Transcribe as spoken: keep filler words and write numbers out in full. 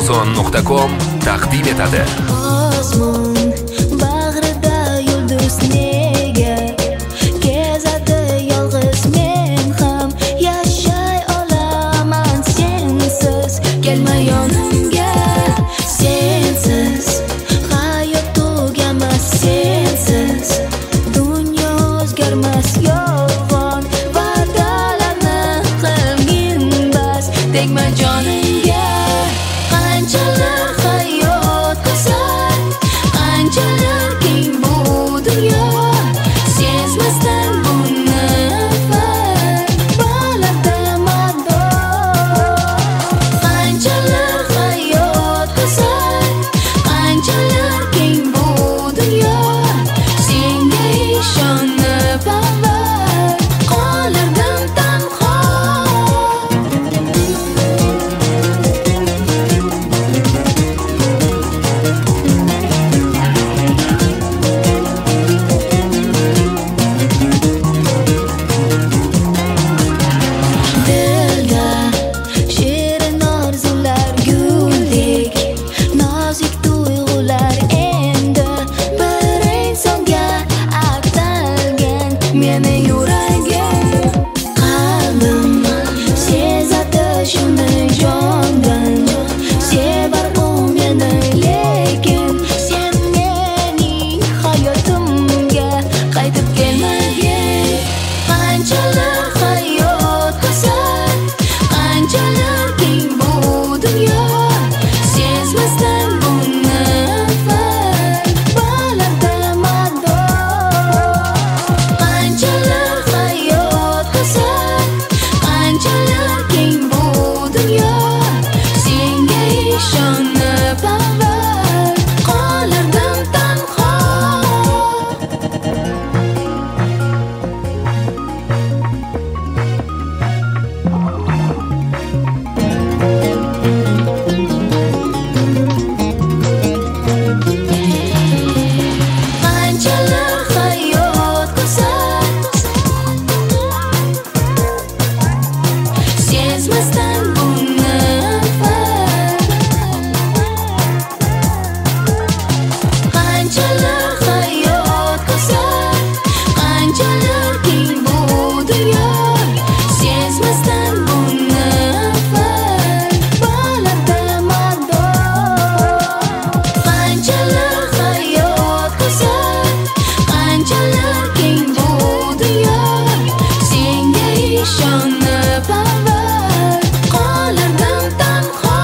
ozon nuqta com taqdim etadi. Osmon bag'rida yulduz nega kezadi yolg'iz, men ham yashay olaman sensiz. Kelma yonimga sensiz, hayot tugamas sensiz, dunyo o'zgarmas yolg'on va'dalarni qilgin bas. Tegma jonimga, qanchalar hayot qilsan, qanchalar keng bu dunyo, sezmasdan buni far balarda mador. Qanchalar hayot qilsan, qanchalar keng bu dunyo, senga ishonib avval qolardim tanho. Dilda shirin orzular guldek, nozik tuyg'ular endi bir insonga atalgan. Meni yuragim, qalbim sezadi shuni jondan, sevar u meni, lekin sen mening hayotimga qaytib kelmagin. Qanchalar hayot qilsan, qanchalar keng bu dunyo, sezmasdan buni far balarda mador. Qanchalar hayot qilsan, qanchalar keng bu dunyo, senga ishonib avval qolardim tanho. Qanchalar hayot qilsan, sezmasdan buni far. Qanchalar hayot qilsan, qanchalar keng bu dunyo, sezmasdan buni far balarda mador. Qanchalar hayot qilsan, qanchalar keng bu dunyo, senga ishonib avval qolardim tanho.